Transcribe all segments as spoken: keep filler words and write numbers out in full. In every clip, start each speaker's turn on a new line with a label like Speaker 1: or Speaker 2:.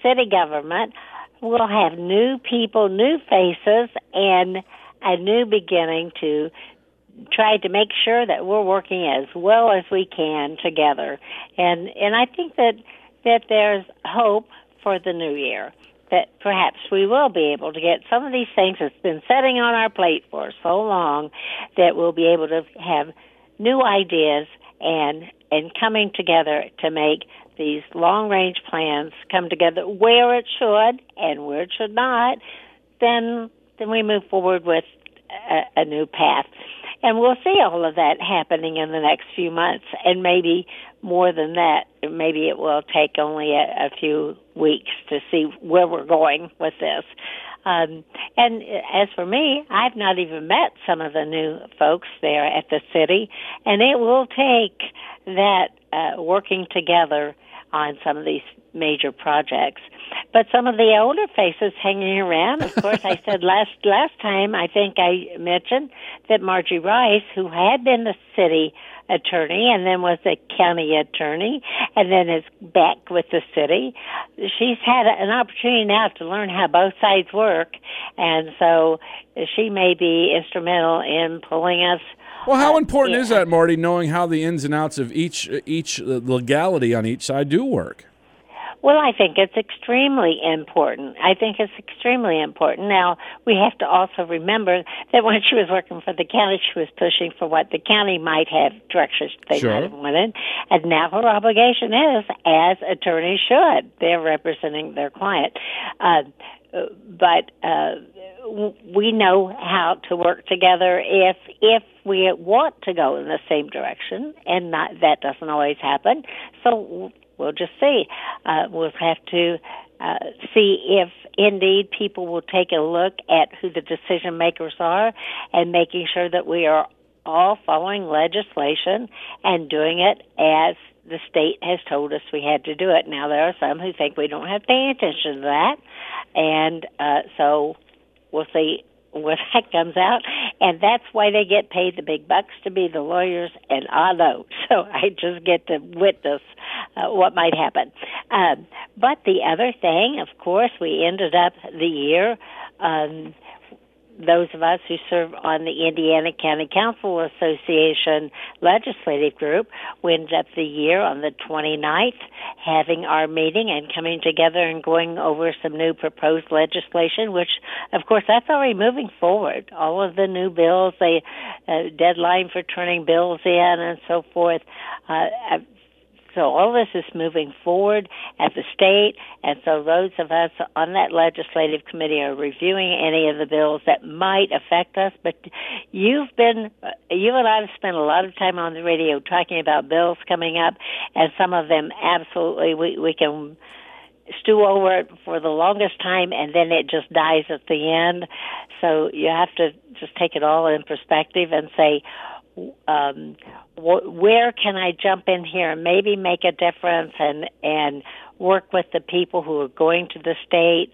Speaker 1: city government, we'll have new people, new faces, and a new beginning to try to make sure that we're working as well as we can together. And and I think that that there's hope for the new year, that perhaps we will be able to get some of these things that's been sitting on our plate for so long, that we'll be able to have new ideas and and coming together to make these long-range plans come together where it should and where it should not. Then then we move forward with a, a new path. And we'll see all of that happening in the next few months, and maybe more than that. Maybe it will take only a, a few weeks to see where we're going with this. Um, and as for me, I've not even met some of the new folks there at the city, and it will take that uh, working together on some of these major projects. But some of the older faces hanging around, of course, I said last last time, I think I mentioned that Margie Rice, who had been the city attorney and then was the county attorney and then is back with the city, she's had an opportunity now to learn how both sides work, and so she may be instrumental in pulling us.
Speaker 2: Well, how important
Speaker 1: uh,
Speaker 2: is that, Marty, knowing how the ins and outs of each each legality on each side do work?
Speaker 1: Well, I think it's extremely important. I think it's extremely important. Now, we have to also remember that when she was working for the county, she was pushing for what the county might have, directions they
Speaker 2: Sure.
Speaker 1: might have wanted. And now her obligation is, as attorneys should, they're representing their client. Uh, but uh, we know how to work together if if we want to go in the same direction, and not, that doesn't always happen. So we'll just see. Uh, we'll have to uh, see if indeed people will take a look at who the decision makers are and making sure that we are all following legislation and doing it as the state has told us we had to do it. Now, there are some who think we don't have to pay attention to that, and uh, so we'll see where that comes out, and that's why they get paid the big bucks to be the lawyers, and I know, so I just get to witness uh, what might happen. Um, but the other thing, of course, we ended up the year, um, those of us who serve on the Indiana County Council Association legislative group, we ended up the year on the twenty-ninth having our meeting and coming together and going over some new proposed legislation, which, of course, that's already moving forward. All of the new bills, the uh, deadline for turning bills in and so forth. Uh, So all this is moving forward at the state, and so those of us on that legislative committee are reviewing any of the bills that might affect us. But you've been, you and I have spent a lot of time on the radio talking about bills coming up, and some of them absolutely we, we can stew over it for the longest time, and then it just dies at the end. So you have to just take it all in perspective and say, Um, wh- where can I jump in here and maybe make a difference and and work with the people who are going to the state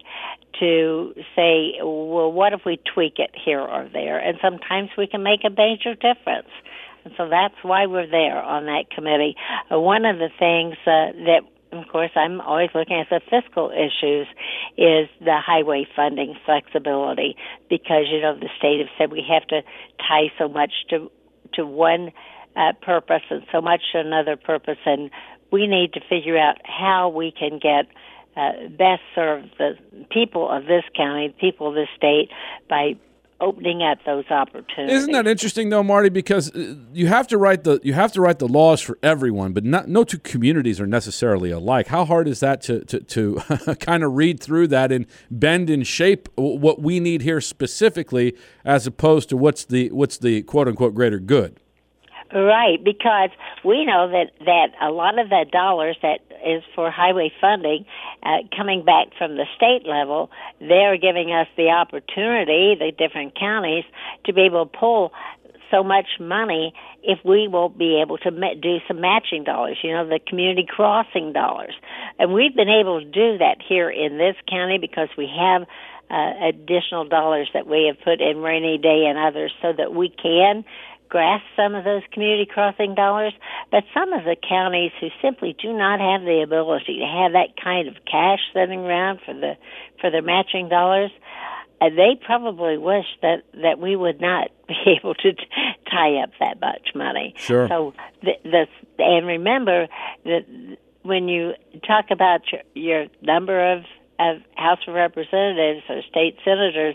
Speaker 1: to say, well, what if we tweak it here or there? And sometimes we can make a major difference. And so that's why we're there on that committee. Uh, one of the things uh, that, of course, I'm always looking at the fiscal issues is the highway funding flexibility, because, you know, the state have said we have to tie so much to to one uh, purpose and so much to another purpose, and we need to figure out how we can get uh, best serve the people of this county, people of this state, by opening up those opportunities.
Speaker 2: Isn't that interesting, though, Marty? Because you have to write the you have to write the laws for everyone, but not, no two communities are necessarily alike. How hard is that to to, to kind of read through that and bend and shape what we need here specifically, as opposed to what's the what's the quote unquote greater good?
Speaker 1: Right, because we know that, that a lot of that dollars that is for highway funding uh, coming back from the state level, they're giving us the opportunity, the different counties, to be able to pull so much money if we will be able to ma- do some matching dollars, you know, the community crossing dollars. And we've been able to do that here in this county because we have uh, additional dollars that we have put in rainy day and others so that we can grasp some of those community crossing dollars, but some of the counties who simply do not have the ability to have that kind of cash sitting around for the for their matching dollars, uh, they probably wish that, that we would not be able to t- tie up that much money.
Speaker 2: Sure.
Speaker 1: So the, the and remember that when you talk about your, your number of, of House of Representatives or state senators,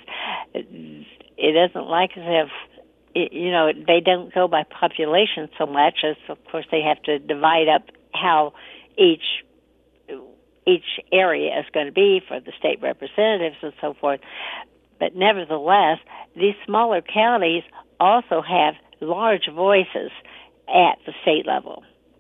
Speaker 1: it isn't like as if, you know, they don't go by population so much as, of course, they have to divide up how each each area is going to be for the state representatives and so forth. But nevertheless, these smaller counties also have large voices at the state level.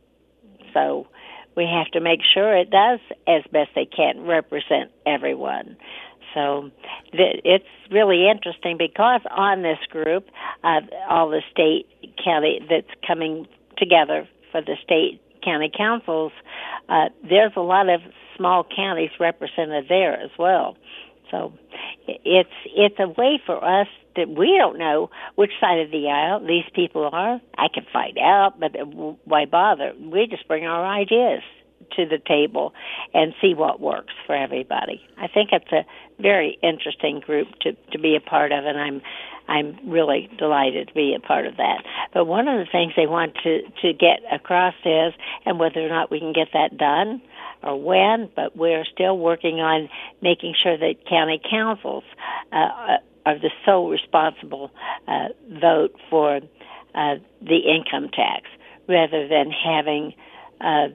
Speaker 1: So we have to make sure it does, as best they can, represent everyone. So th- it's really interesting because on this group, uh, all the state county that's coming together for the state county councils, uh, there's a lot of small counties represented there as well. So it's it's a way for us that we don't know which side of the aisle these people are. I can find out, but why bother? We just bring our ideas to the table and see what works for everybody. I think it's a very interesting group to, to be a part of, and I'm I'm really delighted to be a part of that. But one of the things they want to, to get across is, and whether or not we can get that done or when, but we're still working on making sure that county councils uh, are the sole responsible uh, vote for uh, the income tax, rather than having uh,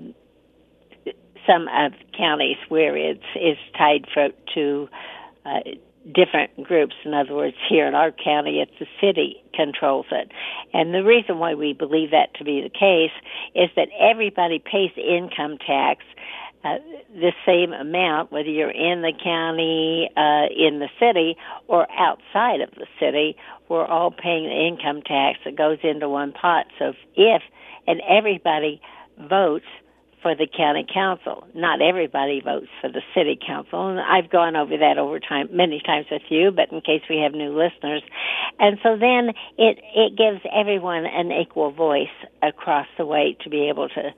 Speaker 1: some of counties where it's is tied for, to uh, different groups. In other words, here in our county, it's the city controls it. And the reason why we believe that to be the case is that everybody pays income tax uh, the same amount, whether you're in the county, uh, in the city, or outside of the city. We're all paying the income tax that goes into one pot. So if, if and everybody votes for the county council. Not everybody votes for the city council, and I've gone over that over time many times with you, but in case we have new listeners. And so then it it gives everyone an equal voice across the way to be able to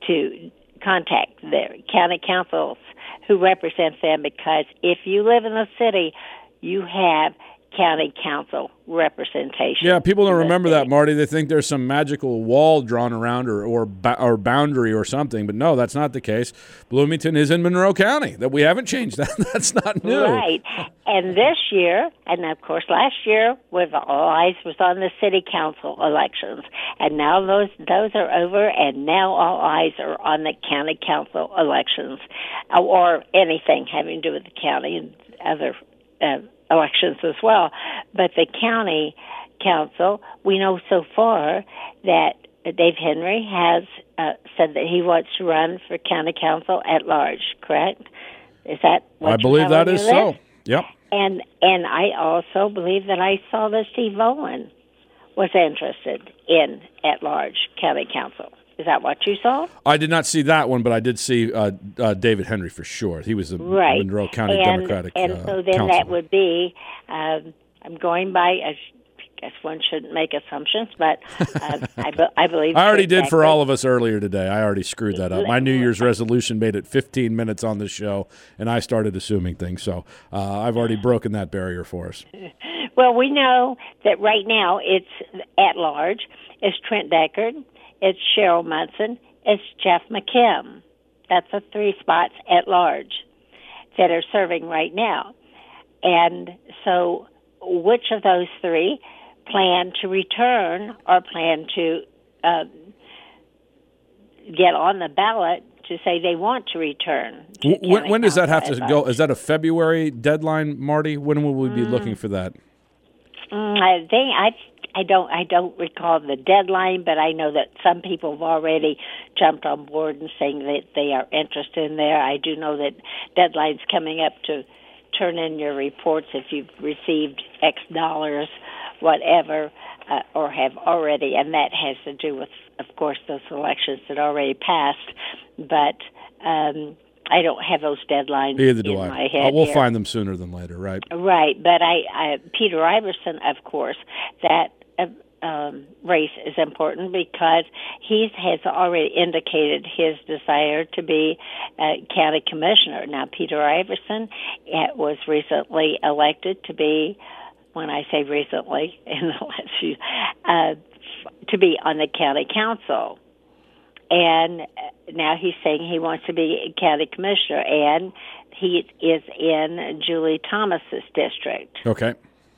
Speaker 1: to contact their county councils who represent them, because if you live in a city, you have county council representation.
Speaker 2: Yeah, people don't remember that, Marty. They think there's some magical wall drawn around or or, or boundary or something, but no, that's not the case. Bloomington is in Monroe County. That we haven't changed that. That's not new.
Speaker 1: Right. And this year, and of course last year, with all eyes was on the city council elections, and now those those are over, and now all eyes are on the county council elections, or anything having to do with the county and other uh, elections as well. But the county council, we know so far that Dave Henry has uh, said that he wants to run for county council at large, correct? Is that what
Speaker 2: I believe that is so.
Speaker 1: This?
Speaker 2: Yep.
Speaker 1: And and I also believe that I saw that Steve Owen was interested in at large county council. Is that what you saw?
Speaker 2: I did not see that one, but I did see uh, uh, David Henry for sure. He was the
Speaker 1: right.
Speaker 2: Monroe County
Speaker 1: and,
Speaker 2: Democratic
Speaker 1: And
Speaker 2: uh,
Speaker 1: so then
Speaker 2: councilor.
Speaker 1: that would be, um, I'm going by, I guess one shouldn't make assumptions, but uh, I, be, I believe.
Speaker 2: I already did
Speaker 1: that
Speaker 2: for
Speaker 1: could,
Speaker 2: all of us earlier today. I already screwed that up. My New Year's resolution made it fifteen minutes on the show, and I started assuming things. So uh, I've already broken that barrier for us.
Speaker 1: Well, we know that right now it's at large. It's Trent Deckard. It's Cheryl Munson. It's Jeff McKim. That's the three spots at large that are serving right now. And so which of those three plan to return or plan to uh, get on the ballot to say they want to return? To
Speaker 2: when, when does that have to
Speaker 1: large?
Speaker 2: go? Is that a February deadline, Marty? When will we be mm. looking for that?
Speaker 1: Mm, I think I I don't I don't recall the deadline, but I know that some people have already jumped on board and saying that they are interested in there. I do know that deadline's coming up to turn in your reports if you've received X dollars, whatever, uh, or have already, and that has to do with, of course, those elections that already passed. But um, I don't have those deadlines
Speaker 2: Either do
Speaker 1: in
Speaker 2: I.
Speaker 1: my head.
Speaker 2: Uh, we'll
Speaker 1: here.
Speaker 2: find them sooner than later, right?
Speaker 1: Right, but I, I Peter Iverson, of course, that uh, um, race is important because he has already indicated his desire to be a county commissioner. Now, Peter Iverson uh, was recently elected to be, when I say recently, in the last few, uh, to be on the county council. And now he's saying he wants to be a county commissioner, and he is in Julie Thomas's district.
Speaker 2: Okay.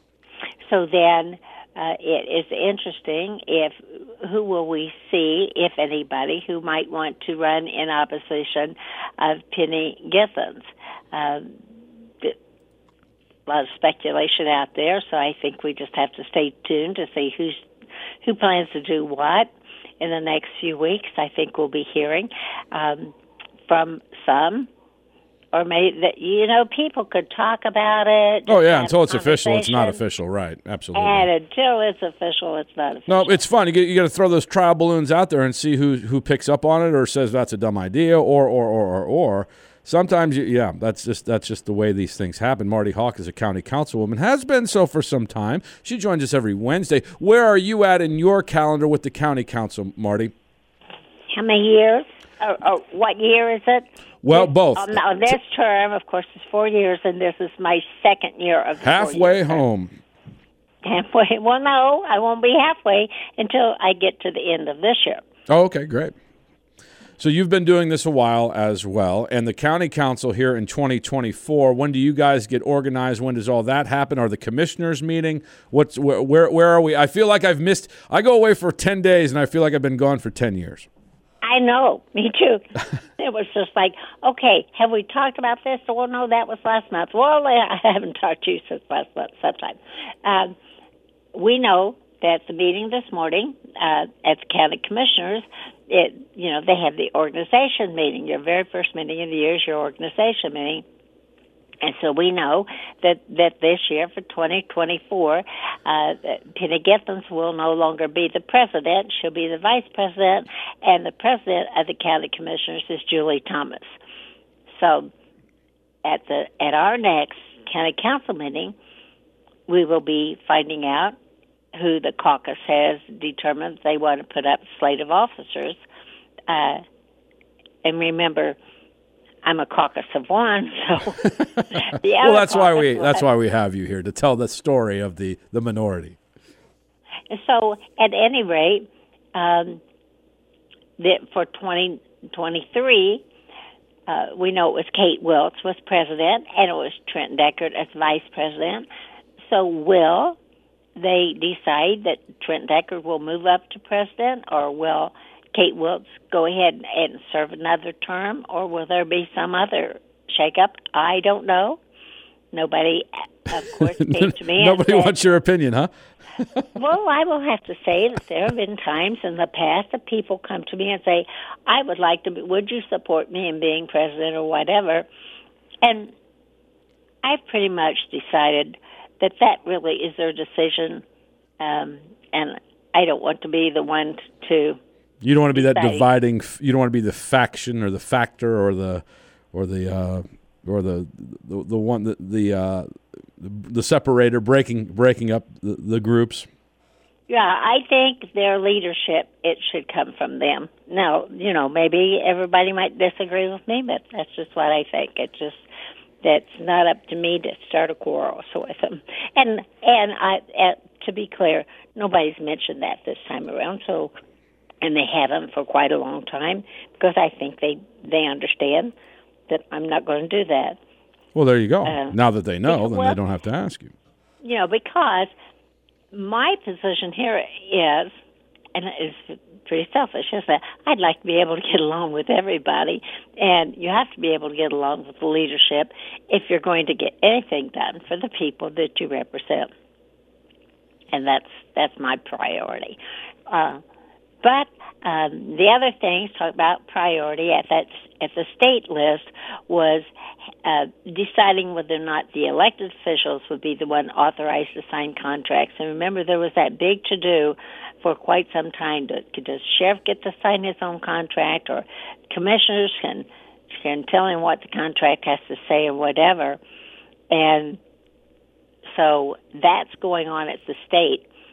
Speaker 1: So then uh, it is interesting if who will we see, if anybody, who might want to run in opposition of Penny Githens. Um, a lot of speculation out there, so I think we just have to stay tuned to see who's who plans to do what. In the next few weeks, I think we'll be hearing um, from some, or maybe that you know people could talk about it.
Speaker 2: Oh yeah, until it's official, it's not official, right? Absolutely.
Speaker 1: And until it's official, it's not official.
Speaker 2: No, it's fun. You get, you got to throw those trial balloons out there and see who who picks up on it or says that's a dumb idea, or or or or or. Sometimes, you, yeah, that's just that's just the way these things happen. Marty Hawk is a county councilwoman, has been so for some time. She joins us every Wednesday. Where are you at in your calendar with the county council, Marty?
Speaker 1: How many years? Or, or what year is it?
Speaker 2: Well,
Speaker 1: this,
Speaker 2: both.
Speaker 1: On, on this term, of course, is four years, and this is my second year of the
Speaker 2: halfway home.
Speaker 1: Halfway. Well, no, I won't be halfway until I get to the end of this year.
Speaker 2: Oh, okay, great. So you've been doing this a while as well, and the county council here in twenty twenty-four. When do you guys get organized? When does all that happen? Are the commissioners meeting? What's where? Where, where are we? I feel like I've missed. I go away for ten days, and I feel like I've been gone for ten years.
Speaker 1: I know, me too. It was just like, okay, have we talked about this? Well, no, that was last month. Well, I haven't talked to you since last month sometime. Um, we know that the meeting this morning uh, at the county commissioners, it you know, they have the organization meeting. Your very first meeting of the year is your organization meeting. And so we know that, that this year for twenty twenty-four, uh, Penny Githens will no longer be the president. She'll be the vice president, and the president of the county commissioners is Julie Thomas. So at the at our next county council meeting, we will be finding out who the caucus has determined they want to put up slate of officers. Uh, and remember, I'm a caucus of one, so the
Speaker 2: well, that's why we
Speaker 1: was,
Speaker 2: that's why we have you here to tell the story of the, the minority.
Speaker 1: So, at any rate, um, that for twenty twenty-three, uh, we know it was Kate Wiltz was president, and it was Trent Deckard as vice president. So, will they decide that Trent Deckard will move up to president, or will Kate Wiltz go ahead and serve another term, or will there be some other shakeup? I don't know. Nobody, of course, came to me.
Speaker 2: Nobody
Speaker 1: and said,
Speaker 2: wants your opinion, huh?
Speaker 1: Well, I will have to say that there have been times in the past that people come to me and say, I would like to be, would you support me in being president or whatever? And I've pretty much decided that that really is their decision, um, and I don't want to be the one to
Speaker 2: You don't want to be that
Speaker 1: decide.
Speaker 2: dividing. You don't want to be the faction or the factor or the or the uh, or the the, the one the the, uh, the the separator breaking breaking up the, the groups.
Speaker 1: Yeah, I think their leadership, it should come from them. Now, you know, maybe everybody might disagree with me, but that's just what I think. It's just that's not up to me to start a quarrel with them. And and I, uh, to be clear, nobody's mentioned that this time around. So, and they haven't for quite a long time, because I think they they understand that I'm not going to do that.
Speaker 2: Well, there you go.
Speaker 1: Uh,
Speaker 2: now that they know, then
Speaker 1: well,
Speaker 2: they don't have to ask you.
Speaker 1: You know, because my position here is, and it's pretty selfish, is that I'd like to be able to get along with everybody, and you have to be able to get along with the leadership if you're going to get anything done for the people that you represent. And that's that's my priority. Uh, but um, the other things, talk about priority at that at the state list, was uh, deciding whether or not the elected officials would be the one authorized to sign contracts. And remember, there was that big to-do for quite some time. To, to, does sheriff get to sign his own contract, or commissioners can can tell him what the contract has to say or whatever? And so that's going on at the state.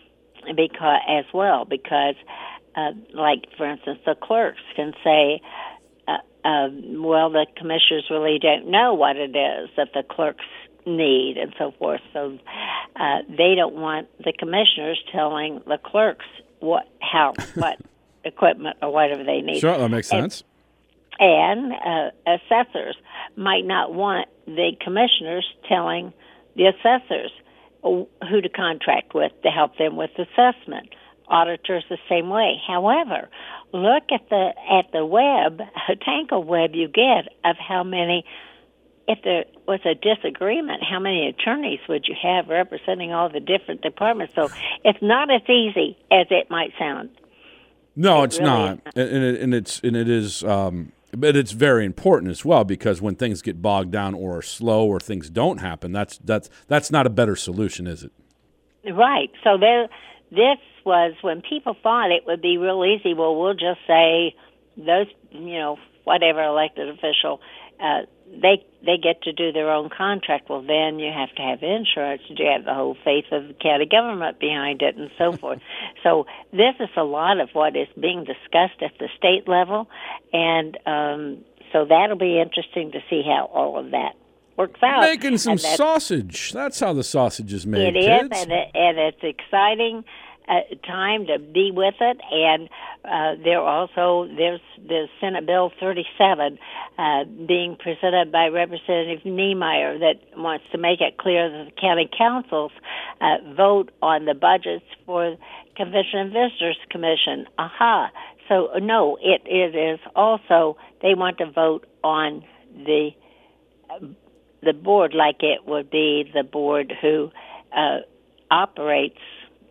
Speaker 1: because as well, because, uh, like, for instance, the clerks can say, uh, uh, well, the commissioners really don't know what it is that the clerks need and so forth. So uh, they don't want the commissioners telling the clerks what, how, what equipment or whatever they need.
Speaker 2: Sure, that makes sense.
Speaker 1: And, and uh, assessors might not want the commissioners telling the assessors who to contract with to help them with assessment. Auditors the same way. However, look at the at the web, a tangle web you get of how many. If there was a disagreement, how many attorneys would you have representing all the different departments? So it's not as easy as it might sound.
Speaker 2: No,
Speaker 1: it
Speaker 2: it's
Speaker 1: really
Speaker 2: not, and, it, and it's and it is, um, but it's very important as well, because when things get bogged down or are slow or things don't happen, that's that's that's not a better solution, is it?
Speaker 1: Right. So there, this was when people thought it would be real easy. Well, we'll just say those, you know, whatever elected official. Uh, they they get to do their own contract. Well, then you have to have insurance. You have the whole faith of the county government behind it and so forth. So this is a lot of what is being discussed at the state level, and um, so that'll be interesting to see how all of that works out.
Speaker 2: Making some sausage. That's how the sausage is made,
Speaker 1: It
Speaker 2: kids.
Speaker 1: is, and, it, and it's exciting uh, time to be with it. And uh, there also there's there's Senate Bill thirty-seven uh, being presented by Representative Niemeyer that wants to make it clear that the county councils uh, vote on the budgets for Convention and Visitors Commission. Aha! So no, it, it is also they want to vote on the. Uh, the board like it would be the board who uh, operates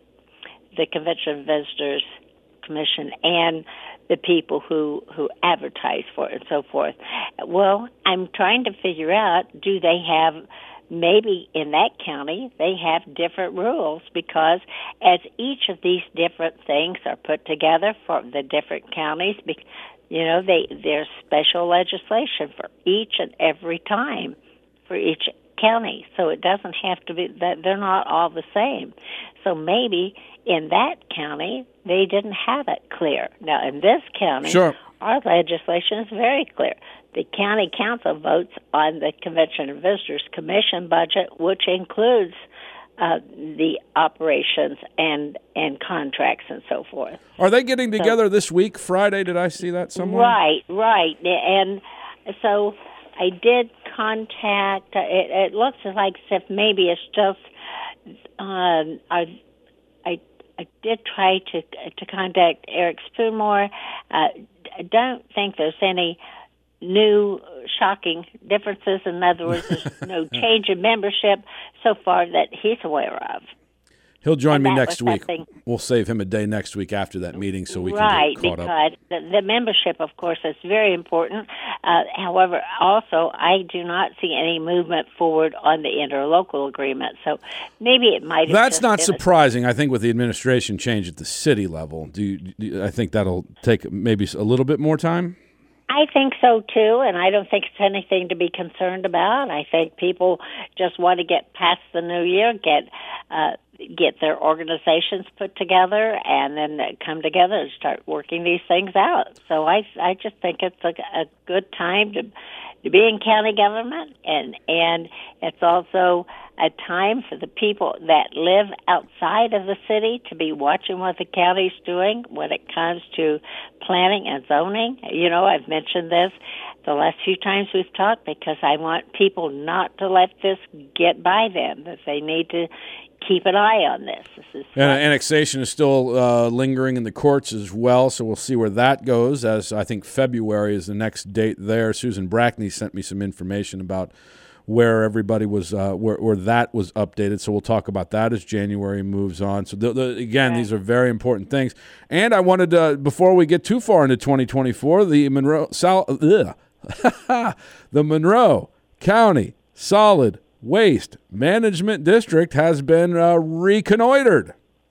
Speaker 1: the Convention and Visitors Commission and the people who, who advertise for it and so forth. Well, I'm trying to figure out, do they have, maybe in that county, they have different rules, because as each of these different things are put together for the different counties, you know, they there's special legislation for each and every time for each county, so it doesn't have to be that they're not all the same. So maybe in that county they didn't have it clear. Now in this county,
Speaker 2: sure.
Speaker 1: our legislation is very clear. The county council votes on the Convention and Visitors Commission budget, which includes uh, the operations and and contracts and so forth.
Speaker 2: Are they getting together
Speaker 1: so,
Speaker 2: this week, Friday? Did I see that somewhere?
Speaker 1: Right, right, and so. I did contact, uh, it, it looks like as if maybe it's just, um, I, I, I did try to to contact Eric Spoonmore. Uh, I don't think there's any new shocking differences. In other words, there's no change in membership so far that he's aware of.
Speaker 2: He'll join
Speaker 1: and
Speaker 2: me next week.
Speaker 1: Something.
Speaker 2: We'll save him a day next week after that meeting so we
Speaker 1: right,
Speaker 2: can get caught
Speaker 1: up.
Speaker 2: Right,
Speaker 1: because the, the membership, of course, is very important. Uh, however, also, I do not see any movement forward on the interlocal agreement. So maybe it might have
Speaker 2: That's
Speaker 1: just
Speaker 2: not
Speaker 1: been
Speaker 2: surprising, I think, with the administration change at the city level. Do you, do you, I think that'll take maybe a little bit more time?
Speaker 1: I think so, too, and I don't think it's anything to be concerned about. I think people just want to get past the new year, get uh, get their organizations put together, and then come together and start working these things out. So I, I just think it's a, a good time to to be in county government, and and it's also a time for the people that live outside of the city to be watching what the county's doing when it comes to planning and zoning. You know, I've mentioned this the last few times we've talked because I want people not to let this get by them, that they need to keep an eye on this. This is
Speaker 2: and annexation is still uh, lingering in the courts as well, so we'll see where that goes, as I think February is the next date there. Susan Brackney sent me some information about where everybody was, uh, where, where that was updated, so we'll talk about that as January moves on. So, the, the, again,
Speaker 1: right.
Speaker 2: These are very important things. And I wanted to, before we get too far into twenty twenty-four, the Monroe, Sal, ugh, the Monroe County Solid Waste Management District has been uh, reconnoitered.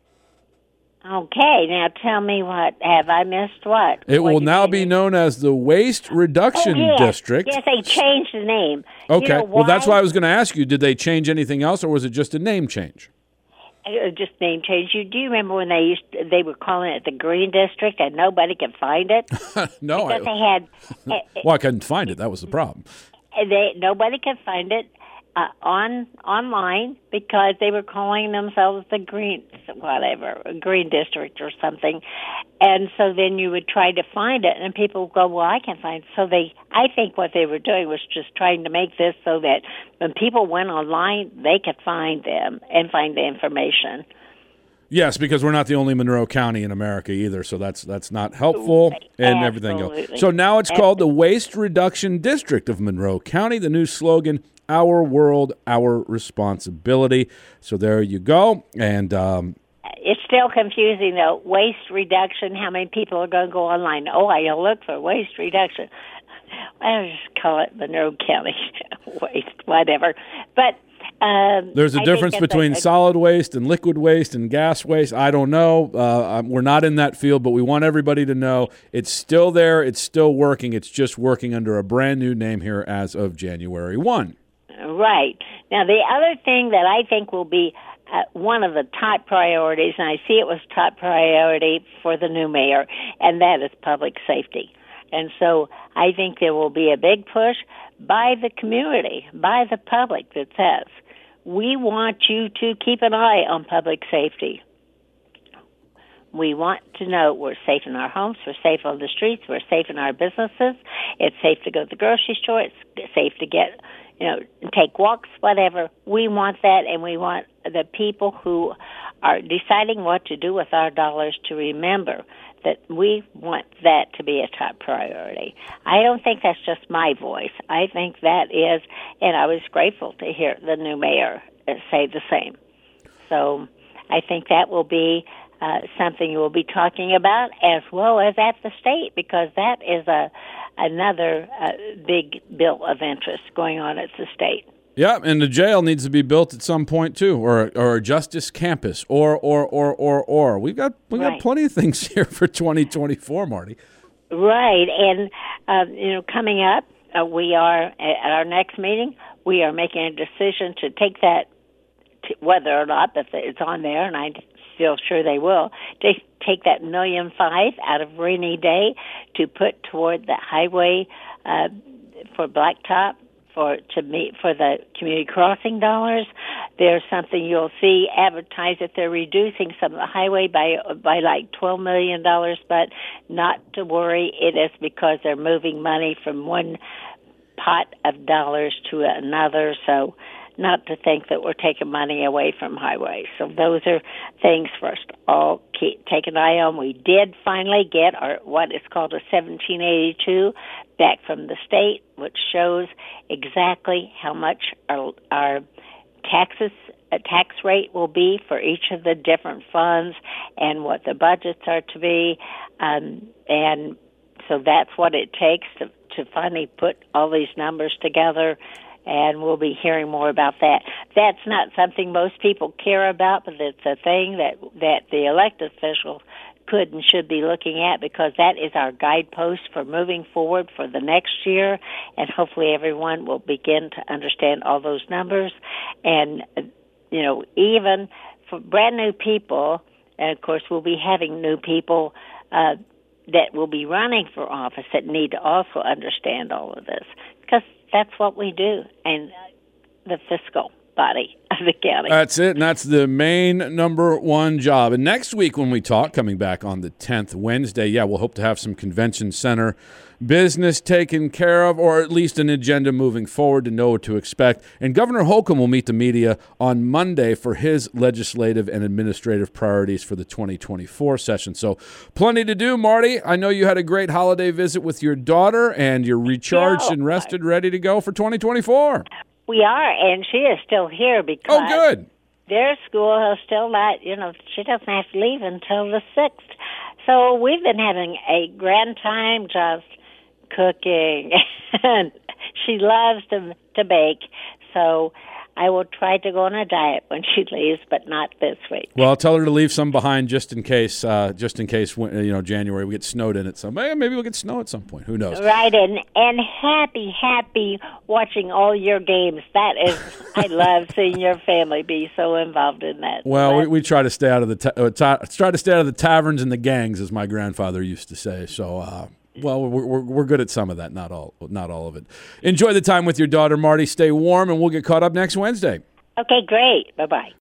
Speaker 1: Okay, now tell me what, have I missed what?
Speaker 2: It
Speaker 1: what
Speaker 2: will now be known as the Waste Reduction
Speaker 1: oh, yes.
Speaker 2: District.
Speaker 1: Yes, they changed the name.
Speaker 2: Okay,
Speaker 1: You know
Speaker 2: well, that's why I was going to ask you, did they change anything else, or was it just a name change?
Speaker 1: Uh, just name change. You do you remember when they used to, they were calling it the Green District and nobody could find it?
Speaker 2: No,
Speaker 1: because
Speaker 2: I,
Speaker 1: they had. Uh,
Speaker 2: well, I couldn't find it. That was the problem.
Speaker 1: They nobody could find it uh, on online because they were calling themselves the Green whatever Green District or something, and so then you would try to find it, and people would go, "Well, I can't find it." So they, I think, what they were doing was just trying to make this so that when people went online, they could find them and find the information.
Speaker 2: Yes, because we're not the only Monroe County in America either, so that's that's not helpful and everything else. So now it's called the Waste Reduction District of Monroe County. The new slogan, "Our World, Our Responsibility." So there you go. And um,
Speaker 1: it's still confusing, though. Waste reduction, how many people are going to go online? Oh, I'll look for waste reduction. I'll just call it Monroe County waste, whatever. But Um,
Speaker 2: There's a
Speaker 1: I
Speaker 2: difference between a, a, solid waste and liquid waste and gas waste. I don't know. Uh, we're not in that field, but we want everybody to know it's still there. It's still working. It's just working under a brand new name here as of January first.
Speaker 1: Right. Now, the other thing that I think will be uh, one of the top priorities, and I see it was top priority for the new mayor, and that is public safety. And so I think there will be a big push by the community, by the public that says, we want you to keep an eye on public safety. We want to know we're safe in our homes, we're safe on the streets, we're safe in our businesses, it's safe to go to the grocery store, it's safe to get, you know, take walks, whatever. We want that, and we want the people who are deciding what to do with our dollars to remember that we want that to be a top priority. I don't think that's just my voice. I think that is, and I was grateful to hear the new mayor say the same. So I think that will be uh, something you will be talking about, as well as at the state, because that is a another uh, big bill of interest going on at the state.
Speaker 2: Yeah, and the jail needs to be built at some point too, or or a justice campus, or or or or or. We've got we got
Speaker 1: right.
Speaker 2: plenty of things here for twenty twenty-four, Marty.
Speaker 1: Right, and uh, you know, coming up, uh, we are at our next meeting. We are making a decision to take that, to, whether or not that it's on there, and I feel sure they will. To take that million five out of rainy day to put toward the highway uh, for blacktop. For to meet for the community crossing dollars. There's something you'll see advertised that they're reducing some of the highway by by like twelve million dollars, but not to worry. It is because they're moving money from one pot of dollars to another. So, not to think that we're taking money away from highways. So those are things for us to all keep take an eye on. We did finally get our what is called a seventeen eighty-two back from the state, which shows exactly how much our, our taxes a tax rate will be for each of the different funds and what the budgets are to be. Um, and so that's what it takes to, to finally put all these numbers together. And we'll be hearing more about that. That's not something most people care about, but it's a thing that, that the elected officials could and should be looking at, because that is our guidepost for moving forward for the next year. And hopefully everyone will begin to understand all those numbers. And, you know, even for brand new people, and of course we'll be having new people uh, that will be running for office that need to also understand all of this, because that's what we do, and the fiscal body of the county.
Speaker 2: That's it, and that's the main number one job. And next week when we talk, coming back on the tenth, Wednesday, yeah, we'll hope to have some convention center business taken care of, or at least an agenda moving forward to know what to expect. And Governor Holcomb will meet the media on Monday for his legislative and administrative priorities for the twenty twenty-four session. So plenty to do, Marty. I know you had a great holiday visit with your daughter, and you're recharged
Speaker 1: yeah.
Speaker 2: and rested, ready to go for twenty twenty-four.
Speaker 1: We are, and she is still here because
Speaker 2: oh, good.
Speaker 1: Their school is still not, you know, she doesn't have to leave until the sixth. So we've been having a grand time just cooking. And she loves to to bake. So I will try to go on a diet when she leaves, but not this week.
Speaker 2: Well, I'll tell her to leave some behind just in case. Uh, just in case, you know, January we get snowed in at some. Maybe we'll get snow at some point. Who knows?
Speaker 1: Right, and and happy, happy watching all your games. That is, I love seeing your family be so involved in that.
Speaker 2: Well, we, we try to stay out of the ta- uh, ta- try to stay out of the taverns and the gangs, as my grandfather used to say. So. Uh, Well, we're, we're we're good at some of that, not all not all of it. Enjoy the time with your daughter, Marty. Stay warm, and we'll get caught up next Wednesday.
Speaker 1: Okay, great. Bye-bye.